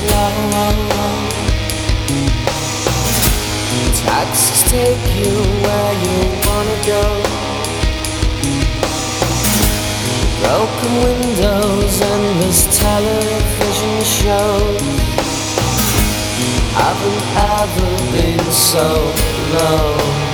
slow. Taxis take you where you wanna go. Broken windows, endless television shows. Haven't ever been so low.